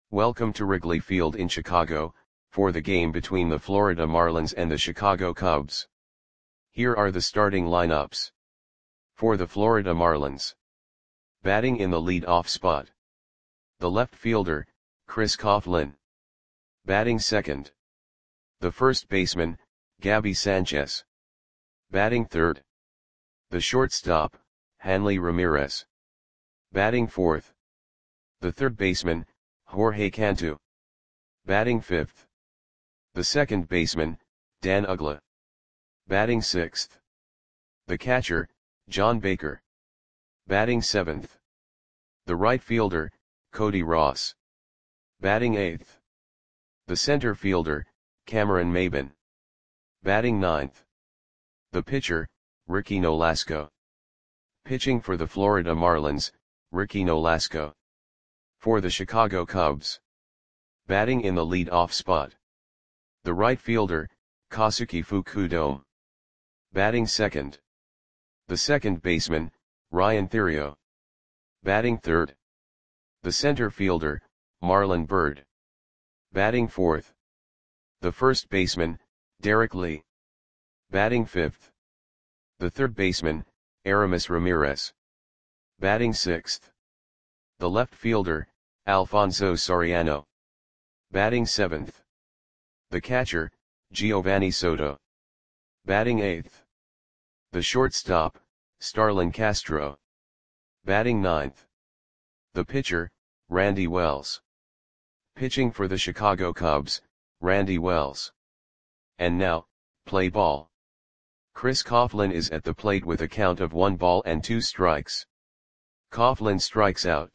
Welcome to Wrigley Field in Chicago, for the game between the Florida Marlins and the Chicago Cubs. Here are the starting lineups. For the Florida Marlins. Batting in the lead-off spot. The left fielder, Chris Coghlan. Batting second. The first baseman, Gabby Sanchez. Batting third. The shortstop, Hanley Ramirez. Batting fourth. The third baseman, Jorge Cantu. Batting fifth. The second baseman, Dan Uggla. Batting sixth. The catcher, John Baker. Batting seventh. The right fielder, Cody Ross. Batting eighth. The center fielder, Cameron Maybin. Batting ninth. The pitcher, Ricky Nolasco. Pitching for the Florida Marlins, Ricky Nolasco. For the Chicago Cubs. Batting in the lead-off spot. The right fielder, Kosuke Fukudome. Batting second. The second baseman, Ryan Theriot. Batting third. The center fielder, Marlon Byrd. Batting fourth. The first baseman, Derek Lee. Batting fifth. The third baseman, Aramis Ramirez. Batting sixth. The left fielder, Alfonso Soriano. Batting seventh. The catcher, Giovanni Soto. Batting eighth. The shortstop, Starlin Castro. Batting ninth. The pitcher, Randy Wells. Pitching for the Chicago Cubs, Randy Wells. And now, play ball. Chris Coghlan is at the plate with a count of 1 ball and 2 strikes. Coghlan strikes out.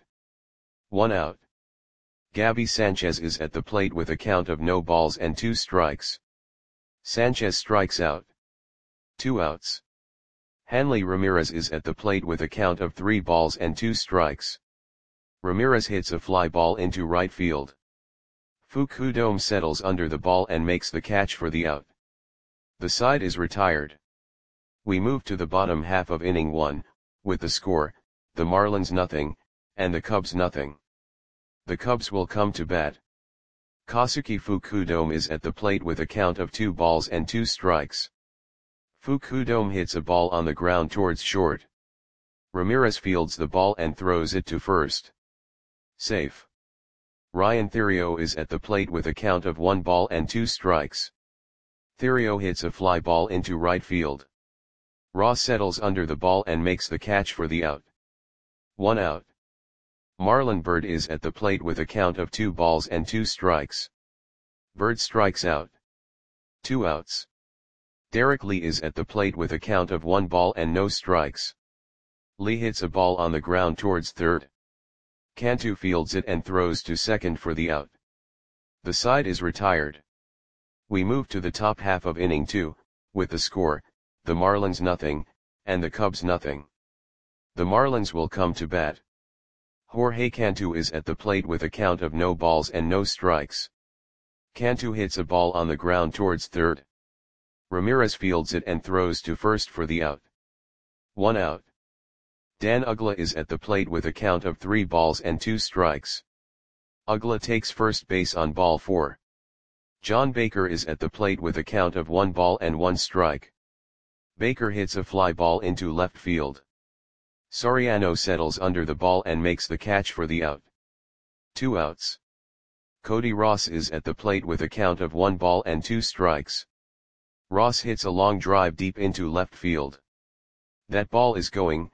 1 out. Gabby Sanchez is at the plate with a count of no balls and 2 strikes. Sanchez strikes out. 2 outs. Hanley Ramirez is at the plate with a count of 3 balls and 2 strikes. Ramirez hits a fly ball into right field. Fukudome settles under the ball and makes the catch for the out. The side is retired. We move to the bottom half of inning 1, with the score, the Marlins 0, and the Cubs 0. The Cubs will come to bat. Kosuke Fukudome is at the plate with a count of 2 balls and 2 strikes. Fukudome hits a ball on the ground towards short. Ramirez fields the ball and throws it to first. Safe. Ryan Theriot is at the plate with a count of 1 ball and 2 strikes. Theriot hits a fly ball into right field. Ross settles under the ball and makes the catch for the out. 1 out. Marlon Byrd is at the plate with a count of 2 balls and 2 strikes. Byrd strikes out. 2 outs. Derek Lee is at the plate with a count of 1 ball and no strikes. Lee hits a ball on the ground towards third. Cantu fields it and throws to second for the out. The side is retired. We move to the top half of inning 2, with the score, the Marlins 0, and the Cubs 0. The Marlins will come to bat. Jorge Cantu is at the plate with a count of no balls and no strikes. Cantu hits a ball on the ground towards third. Ramirez fields it and throws to first for the out. 1 out. Dan Uggla is at the plate with a count of 3 balls and 2 strikes. Uggla takes first base on ball 4. John Baker is at the plate with a count of 1 ball and 1 strike. Baker hits a fly ball into left field. Soriano settles under the ball and makes the catch for the out. 2 outs. Cody Ross is at the plate with a count of 1 ball and 2 strikes. Ross hits a long drive deep into left field. That ball is gone.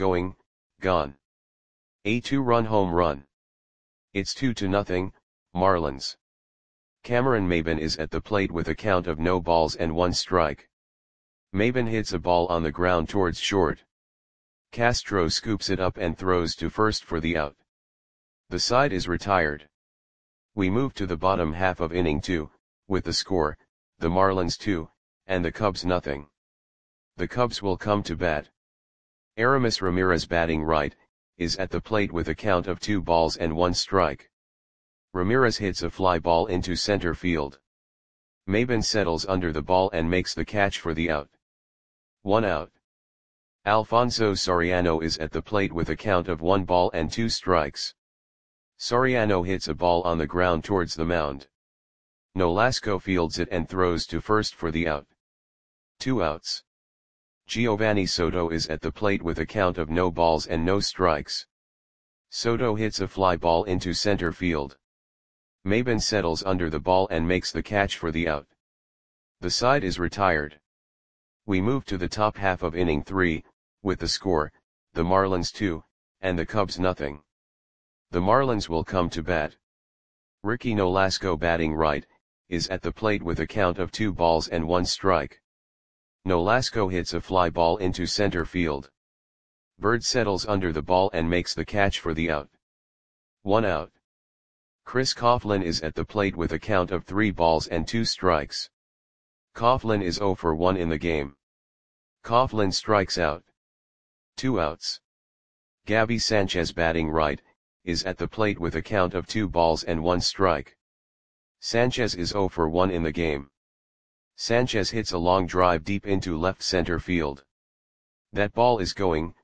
A 2-run home run. It's 2-0, Marlins. Cameron Maybin is at the plate with a count of no balls and 1 strike. Maybin hits a ball on the ground towards short. Castro scoops it up and throws to first for the out. The side is retired. We move to the bottom half of inning 2, with the score, the Marlins 2, and the Cubs 0. The Cubs will come to bat. Aramis Ramirez batting right, is at the plate with a count of 2 balls and 1 strike. Ramirez hits a fly ball into center field. Maybin settles under the ball and makes the catch for the out. 1 out. Alfonso Soriano is at the plate with a count of 1 ball and 2 strikes. Soriano hits a ball on the ground towards the mound. Nolasco fields it and throws to first for the out. 2 outs. Giovanni Soto is at the plate with a count of no balls and no strikes. Soto hits a fly ball into center field. Maben settles under the ball and makes the catch for the out. The side is retired. We move to the top half of inning 3, with the score, the Marlins 2, and the Cubs nothing. The Marlins will come to bat. Ricky Nolasco, batting right, is at the plate with a count of 2 balls and 1 strike. Nolasco hits a fly ball into center field. Bird settles under the ball and makes the catch for the out. 1 out. Chris Coughlin is at the plate with a count of 3 balls and 2 strikes. Coughlin is 0 for 1 in the game. Coughlin strikes out. 2 outs. Gabby Sanchez, batting right, is at the plate with a count of 2 balls and 1 strike. Sanchez is 0 for 1 in the game. Sanchez hits a long drive deep into left center field. That ball is gone.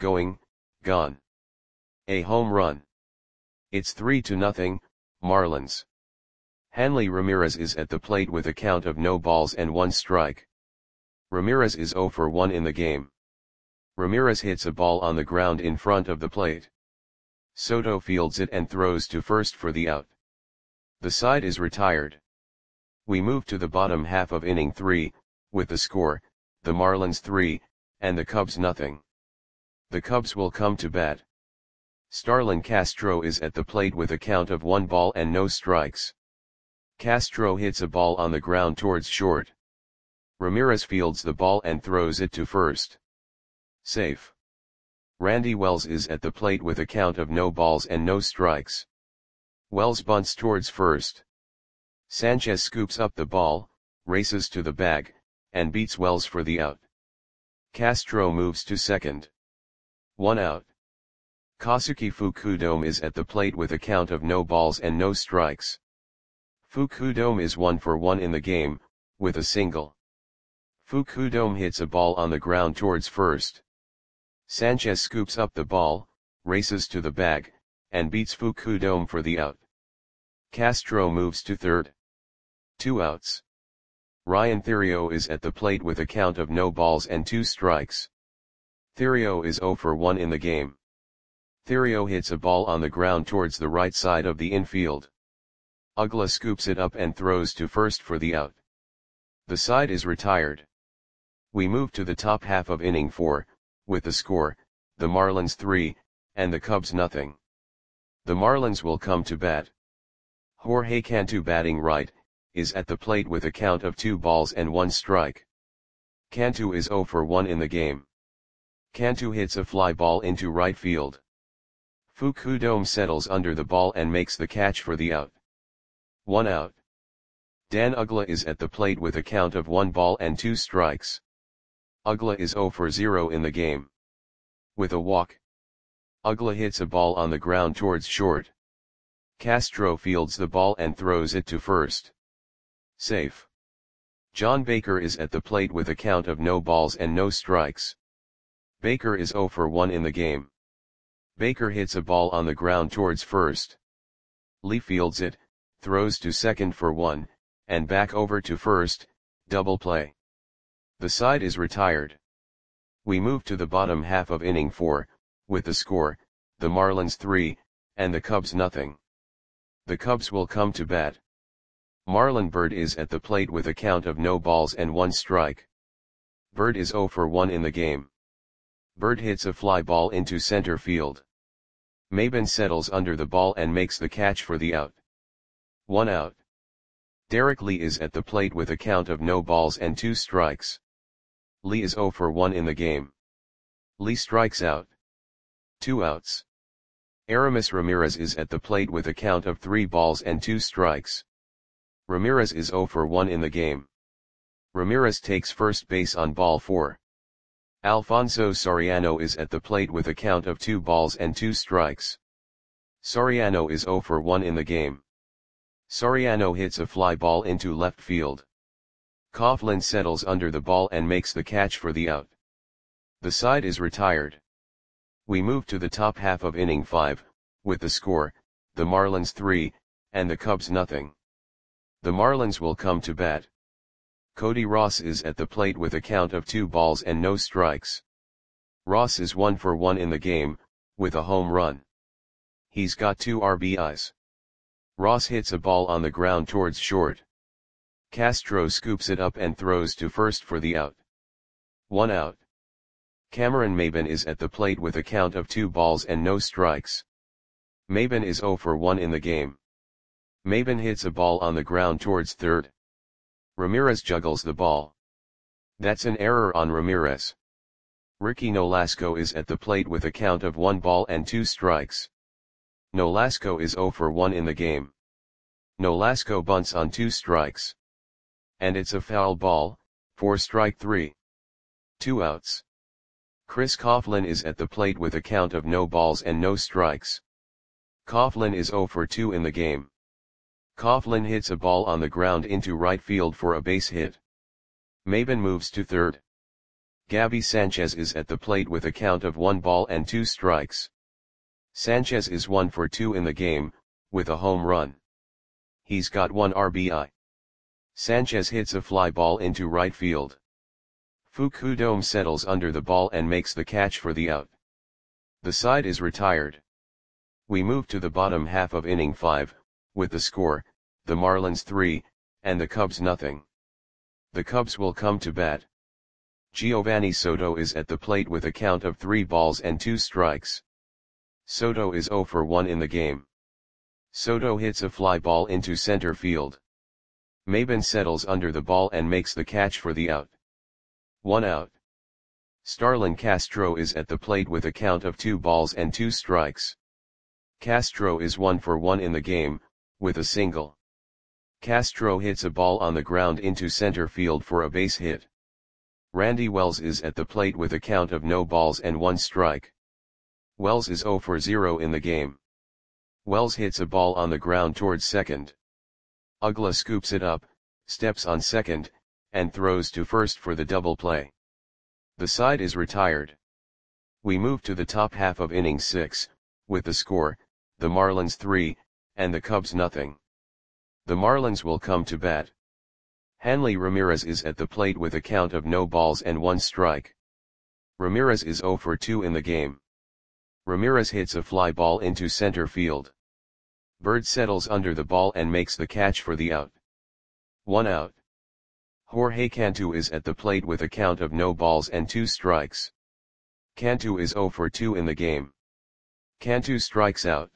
A home run. It's 3-0, Marlins. Hanley Ramirez is at the plate with a count of no balls and 1 strike. Ramirez is 0 for 1 in the game. Ramirez hits a ball on the ground in front of the plate. Soto fields it and throws to first for the out. The side is retired. We move to the bottom half of inning 3, with the score, the Marlins 3, and the Cubs nothing. The Cubs will come to bat. Starlin Castro is at the plate with a count of 1 ball and no strikes. Castro hits a ball on the ground towards short. Ramirez fields the ball and throws it to first. Safe. Randy Wells is at the plate with a count of no balls and no strikes. Wells bunts towards first. Sanchez scoops up the ball, races to the bag, and beats Wells for the out. Castro moves to second. 1 out. Kazuki Fukudome is at the plate with a count of no balls and no strikes. Fukudome is 1 for 1 in the game, with a single. Fukudome hits a ball on the ground towards first. Sanchez scoops up the ball, races to the bag, and beats Fukudome for the out. Castro moves to third. 2 outs. Ryan Theriot is at the plate with a count of no balls and 2 strikes. Theriot is 0 for 1 in the game. Theriot hits a ball on the ground towards the right side of the infield. Ugla scoops it up and throws to first for the out. The side is retired. We move to the top half of inning 4, with the score, the Marlins 3, and the Cubs nothing. The Marlins will come to bat. Jorge Cantu, batting right, is at the plate with a count of 2 balls and 1 strike. Cantu is 0 for 1 in the game. Cantu hits a fly ball into right field. Fukudome settles under the ball and makes the catch for the out. 1 out. Dan Ugla is at the plate with a count of 1 ball and 2 strikes. Ugla is 0 for 0 in the game. With a walk. Ugla hits a ball on the ground towards short. Castro fields the ball and throws it to first. Safe. John Baker is at the plate with a count of no balls and no strikes. Baker is 0 for 1 in the game. Baker hits a ball on the ground towards first. Lee fields it, throws to second for 1, and back over to first, double play. The side is retired. We move to the bottom half of inning 4, with the score, the Marlins 3, and the Cubs nothing. The Cubs will come to bat. Marlon Byrd is at the plate with a count of no balls and 1 strike. Byrd is 0 for 1 in the game. Byrd hits a fly ball into center field. Maben settles under the ball and makes the catch for the out. 1 out. Derek Lee is at the plate with a count of no balls and 2 strikes. Lee is 0 for 1 in the game. Lee strikes out. 2 outs. Aramis Ramirez is at the plate with a count of 3 balls and 2 strikes. Ramirez is 0 for 1 in the game. Ramirez takes first base on ball 4. Alfonso Soriano is at the plate with a count of 2 balls and 2 strikes. Soriano is 0 for 1 in the game. Soriano hits a fly ball into left field. Coughlin settles under the ball and makes the catch for the out. The side is retired. We move to the top half of inning 5, with the score, the Marlins 3, and the Cubs nothing. The Marlins will come to bat. Cody Ross is at the plate with a count of 2 balls and no strikes. Ross is 1 for 1 in the game, with a home run. He's got 2 RBIs. Ross hits a ball on the ground towards short. Castro scoops it up and throws to first for the out. 1 out. Cameron Maybin is at the plate with a count of 2 balls and no strikes. Maybin is 0 for 1 in the game. Maybin hits a ball on the ground towards third. Ramirez juggles the ball. That's an error on Ramirez. Ricky Nolasco is at the plate with a count of 1 ball and 2 strikes. Nolasco is 0 for 1 in the game. Nolasco bunts on 2 strikes. And it's a foul ball, for strike 3. 2 outs. Chris Coughlin is at the plate with a count of no balls and no strikes. Coughlin is 0 for 2 in the game. Coughlin hits a ball on the ground into right field for a base hit. Maybin moves to third. Gabby Sanchez is at the plate with a count of 1 ball and 2 strikes. Sanchez is 1 for 2 in the game, with a home run. He's got 1 RBI. Sanchez hits a fly ball into right field. Fukudome settles under the ball and makes the catch for the out. The side is retired. We move to the bottom half of inning 5, with the score, the Marlins 3, and the Cubs nothing. The Cubs will come to bat. Giovanni Soto is at the plate with a count of 3 balls and 2 strikes. Soto is 0 for 1 in the game. Soto hits a fly ball into center field. Maybin settles under the ball and makes the catch for the out. 1 out. Starlin Castro is at the plate with a count of 2 balls and 2 strikes. Castro is 1 for 1 in the game, with a single. Castro hits a ball on the ground into center field for a base hit. Randy Wells is at the plate with a count of no balls and 1 strike. Wells is 0 for 0 in the game. Wells hits a ball on the ground towards second. Uggla scoops it up, steps on second, and throws to first for the double play. The side is retired. We move to the top half of inning 6, with the score, the Marlins 3, and the Cubs nothing. The Marlins will come to bat. Hanley Ramirez is at the plate with a count of no balls and 1 strike. Ramirez is 0 for 2 in the game. Ramirez hits a fly ball into center field. Bird settles under the ball and makes the catch for the out. 1 out. Jorge Cantu is at the plate with a count of no balls and 2 strikes. Cantu is 0 for 2 in the game. Cantu strikes out.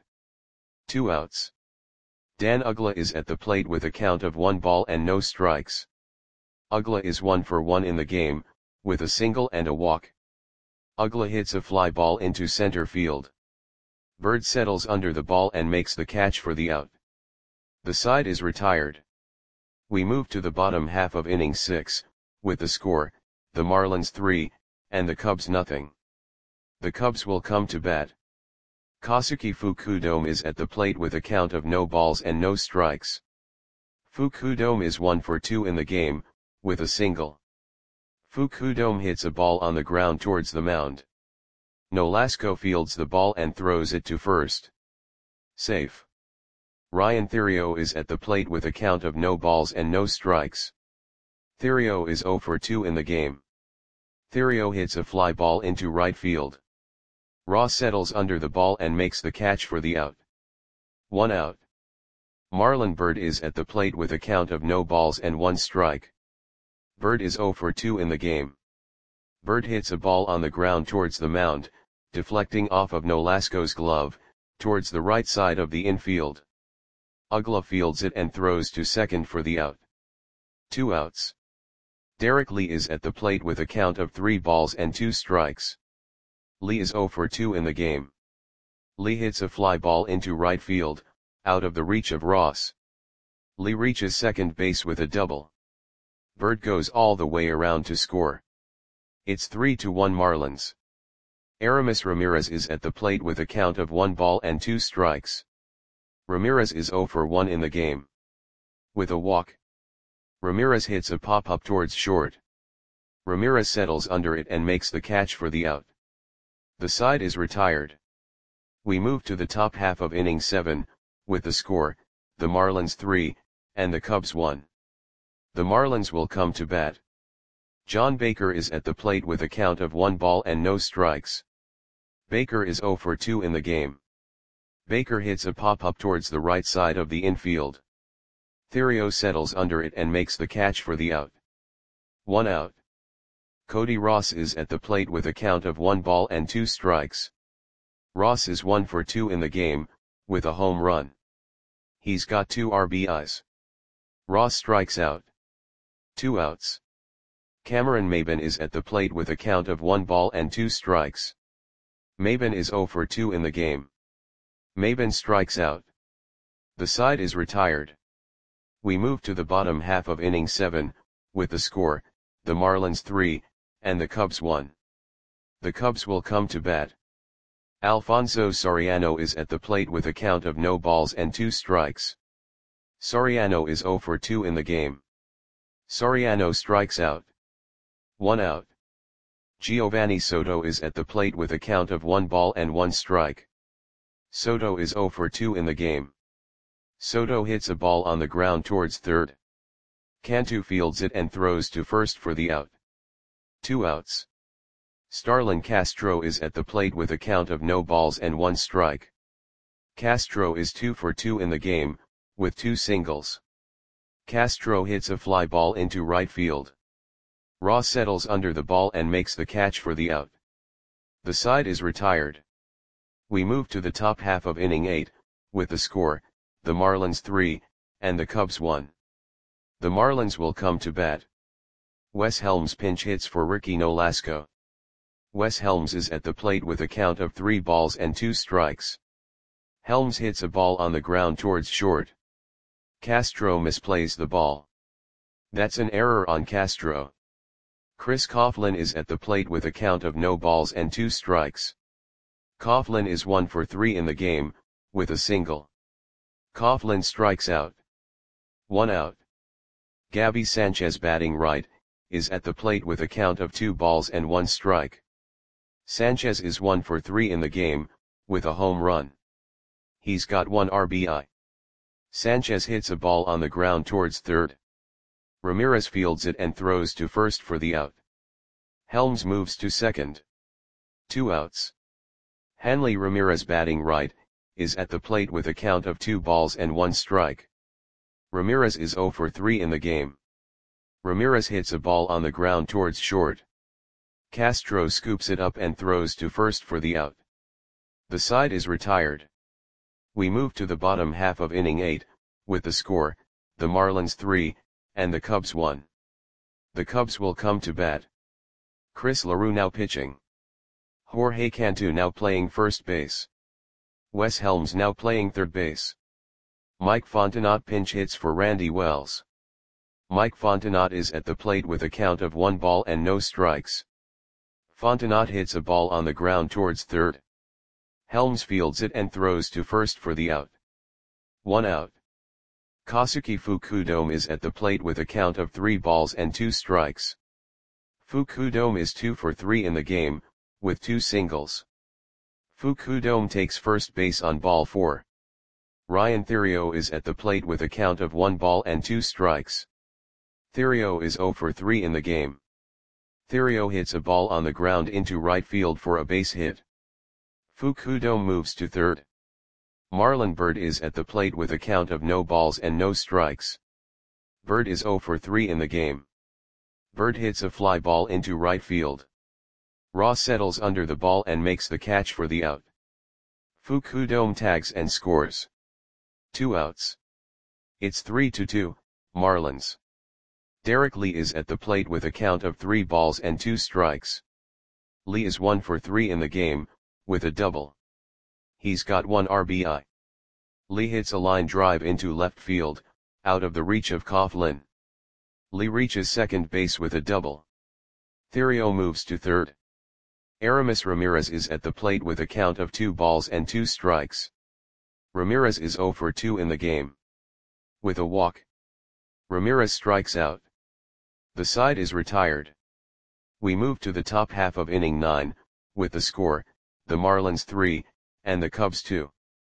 2 outs. Dan Uggla is at the plate with a count of 1 ball and no strikes. Uggla is 1 for 1 in the game, with a single and a walk. Uggla hits a fly ball into center field. Bird settles under the ball and makes the catch for the out. The side is retired. We move to the bottom half of inning 6, with the score, the Marlins 3, and the Cubs nothing. The Cubs will come to bat. Kosuke Fukudome is at the plate with a count of no balls and no strikes. Fukudome is 1 for 2 in the game, with a single. Fukudome hits a ball on the ground towards the mound. Nolasco fields the ball and throws it to first. Safe. Ryan Theriot is at the plate with a count of no balls and no strikes. Theriot is 0 for 2 in the game. Theriot hits a fly ball into right field. Ross settles under the ball and makes the catch for the out. 1 out. Marlon Byrd is at the plate with a count of no balls and 1 strike. Byrd is 0 for 2 in the game. Byrd hits a ball on the ground towards the mound, deflecting off of Nolasco's glove, towards the right side of the infield. Uggla fields it and throws to second for the out. 2 outs. Derek Lee is at the plate with a count of 3 balls and 2 strikes. Lee is 0 for 2 in the game. Lee hits a fly ball into right field, out of the reach of Ross. Lee reaches second base with a double. Byrd goes all the way around to score. It's 3-1 Marlins. Aramis Ramirez is at the plate with a count of 1 ball and 2 strikes. Ramirez is 0 for 1 in the game. With a walk. Ramirez hits a pop-up towards short. Ramirez settles under it and makes the catch for the out. The side is retired. We move to the top half of inning 7, with the score, the Marlins 3, and the Cubs 1. The Marlins will come to bat. John Baker is at the plate with a count of 1 ball and no strikes. Baker is 0 for 2 in the game. Baker hits a pop-up towards the right side of the infield. Theriot settles under it and makes the catch for the out. 1 out. Cody Ross is at the plate with a count of 1 ball and 2 strikes. Ross is 1 for 2 in the game, with a home run. He's got 2 RBIs. Ross strikes out. 2 outs. Cameron Maybin is at the plate with a count of 1 ball and 2 strikes. Maybin is 0 for 2 in the game. Maybin strikes out. The side is retired. We move to the bottom half of inning 7, with the score, the Marlins 3, and the Cubs 1. The Cubs will come to bat. Alfonso Soriano is at the plate with a count of no balls and 2 strikes. Soriano is 0 for 2 in the game. Soriano strikes out. 1 out. Giovanni Soto is at the plate with a count of 1 ball and 1 strike. Soto is 0 for 2 in the game. Soto hits a ball on the ground towards third. Cantu fields it and throws to first for the out. 2 outs. Starlin Castro is at the plate with a count of no balls and 1 strike. Castro is 2 for 2 in the game, with 2 singles. Castro hits a fly ball into right field. Ross settles under the ball and makes the catch for the out. The side is retired. We move to the top half of inning 8, with the score, the Marlins 3, and the Cubs 1. The Marlins will come to bat. Wes Helms pinch hits for Ricky Nolasco. Wes Helms is at the plate with a count of 3 balls and 2 strikes. Helms hits a ball on the ground towards short. Castro misplays the ball. That's an error on Castro. Chris Coughlin is at the plate with a count of no balls and 2 strikes. Coughlin is 1 for 3 in the game, with a single. Coughlin strikes out. 1 out. Gabby Sanchez, batting right, is at the plate with a count of 2 balls and 1 strike. Sanchez is 1 for 3 in the game, with a home run. He's got 1 RBI. Sanchez hits a ball on the ground towards third. Ramirez fields it and throws to first for the out. Helms moves to second. 2 outs. Hanley Ramirez, batting right, is at the plate with a count of 2 balls and 1 strike. Ramirez is 0 for 3 in the game. Ramirez hits a ball on the ground towards short. Castro scoops it up and throws to first for the out. The side is retired. We move to the bottom half of inning 8, with the score, the Marlins 3, and the Cubs 1. The Cubs will come to bat. Chris LaRue now pitching. Jorge Cantu now playing first base. Wes Helms now playing third base. Mike Fontenot pinch hits for Randy Wells. Mike Fontenot is at the plate with a count of 1 ball and no strikes. Fontenot hits a ball on the ground towards third. Helms fields it and throws to first for the out. 1 out. Kosuke Fukudome is at the plate with a count of 3 balls and 2 strikes. Fukudome is 2 for 3 in the game, with 2 singles. Fukudome takes first base on ball 4. Ryan Theriot is at the plate with a count of 1 ball and 2 strikes. Theriot is 0 for 3 in the game. Theriot hits a ball on the ground into right field for a base hit. Fukudome moves to third. Marlon Byrd is at the plate with a count of no balls and no strikes. Byrd is 0 for 3 in the game. Byrd hits a fly ball into right field. Ross settles under the ball and makes the catch for the out. Fukudome tags and scores. 2 outs. It's 3-2, Marlins. Derek Lee is at the plate with a count of 3 balls and 2 strikes. Lee is 1 for 3 in the game, with a double. He's got 1 RBI. Lee hits a line drive into left field, out of the reach of Coughlin. Lee reaches second base with a double. Theriot moves to third. Aramis Ramirez is at the plate with a count of 2 balls and 2 strikes. Ramirez is 0 for 2 in the game. With a walk. Ramirez strikes out. The side is retired. We move to the top half of inning 9, with the score, the Marlins 3, and the Cubs 2.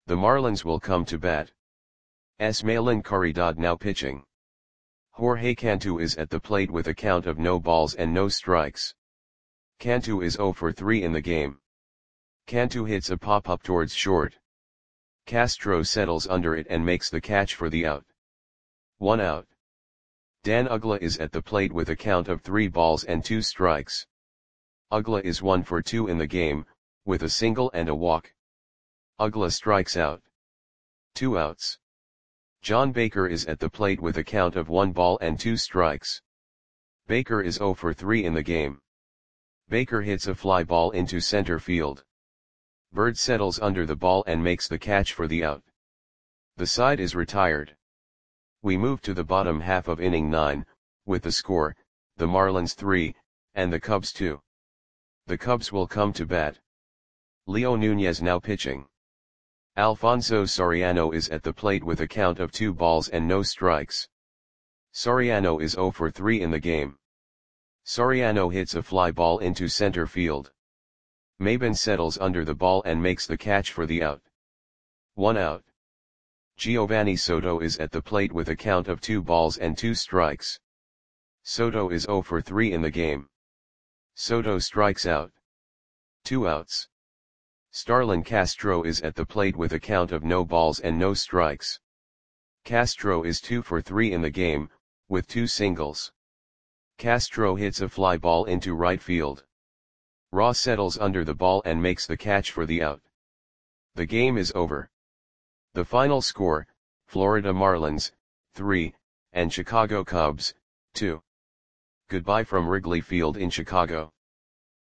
The Marlins will come to bat. Esmaelan Caridad now pitching. Jorge Cantu is at the plate with a count of no balls and no strikes. Cantu is 0 for 3 in the game. Cantu hits a pop-up towards short. Castro settles under it and makes the catch for the out. 1 out. Dan Uggla is at the plate with a count of 3 balls and 2 strikes. Uggla is 1 for 2 in the game, with a single and a walk. Uggla strikes out. 2 outs. John Baker is at the plate with a count of 1 ball and 2 strikes. Baker is 0 for 3 in the game. Baker hits a fly ball into center field. Bird settles under the ball and makes the catch for the out. The side is retired. We move to the bottom half of inning 9, with the score, the Marlins 3, and the Cubs 2. The Cubs will come to bat. Leo Nunez now pitching. Alfonso Soriano is at the plate with a count of 2 balls and no strikes. Soriano is 0 for 3 in the game. Soriano hits a fly ball into center field. Maben settles under the ball and makes the catch for the out. 1 out. Giovanni Soto is at the plate with a count of 2 balls and 2 strikes. Soto is 0 for 3 in the game. Soto strikes out. 2 outs. Starlin Castro is at the plate with a count of no balls and no strikes. Castro is 2 for 3 in the game, with 2 singles. Castro hits a fly ball into right field. Ross settles under the ball and makes the catch for the out. The game is over. The final score, Florida Marlins, 3, and Chicago Cubs, 2. Goodbye from Wrigley Field in Chicago.